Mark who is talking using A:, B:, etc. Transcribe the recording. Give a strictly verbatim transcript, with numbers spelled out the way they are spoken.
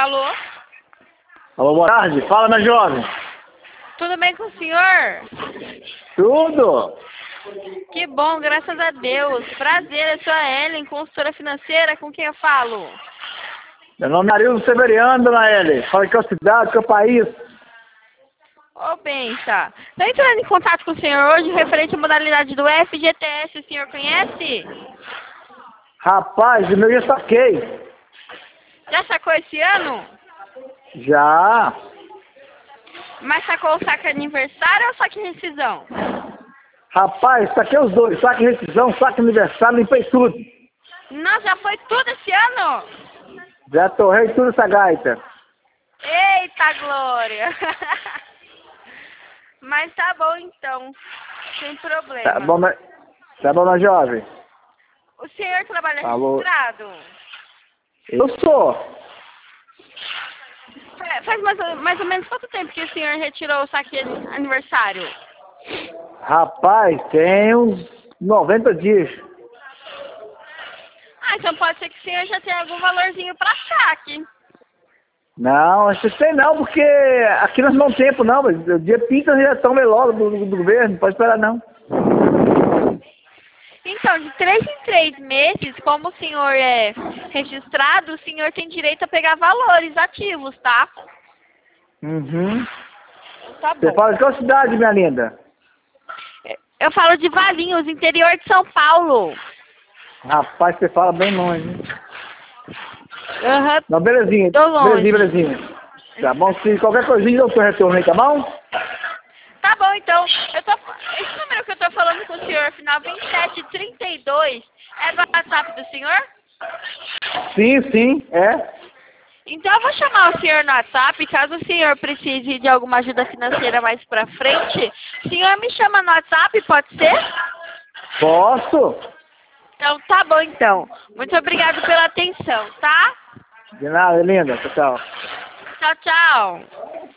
A: Alô?
B: Alô, boa tarde. Fala, minha jovem.
A: Tudo bem com o senhor?
B: Tudo?
A: Que bom, graças a Deus. Prazer, eu sou a Ellen, consultora financeira, com quem eu falo?
B: Meu nome é Arildo Severiano, dona Ellen. Fala que é a cidade, que é o país.
A: Ô, bença. Estou entrando em contato com o senhor hoje referente à modalidade do F G T S, o senhor conhece?
B: Rapaz, o meu já saquei.
A: Já sacou esse ano?
B: Já.
A: Mas sacou o saque aniversário ou saque rescisão?
B: Rapaz, saquei os dois. Saque rescisão, saque aniversário, limpei tudo.
A: Nossa, já foi tudo esse ano?
B: Já torrei tudo essa gaita.
A: Eita, Glória! Mas tá bom então, sem problema.
B: Tá bom, mas... Tá bom, minha jovem?
A: O senhor trabalha
B: Alô?
A: registrado?
B: Eu sou.
A: Fa- Faz mais, ou- mais ou menos quanto tempo que o senhor retirou o saque aniversário?
B: Rapaz, tem uns noventa dias.
A: Ah, então pode ser que o senhor já tenha algum valorzinho pra saque.
B: Não, acho que tem não, porque aqui nós não temos tempo não, mas o dia pinta já toma logo do, do, do governo, não pode esperar não.
A: Então, de três em três meses, como o senhor é registrado, o senhor tem direito a pegar valores ativos, tá?
B: Uhum.
A: Tá
B: Você
A: bom.
B: fala de qual cidade, minha linda?
A: Eu falo de Valinhos, interior de São Paulo.
B: Rapaz, você fala bem longe, hein?
A: Aham,
B: Não, belezinha,
A: tô longe.
B: belezinha, belezinha. Tá bom, se qualquer coisinha eu tô retorno aí, tá bom?
A: Tá bom, então. Eu tô, esse número que eu tô falando com o senhor, final vinte e sete trinta e dois, é do WhatsApp do senhor?
B: Sim, sim, é.
A: Então eu vou chamar o senhor no WhatsApp, caso o senhor precise de alguma ajuda financeira mais pra frente. O senhor me chama no WhatsApp, pode ser?
B: Posso?
A: Então tá bom, então. Muito obrigado pela atenção, tá?
B: De nada, linda, tchau, tchau.
A: Tchau, tchau.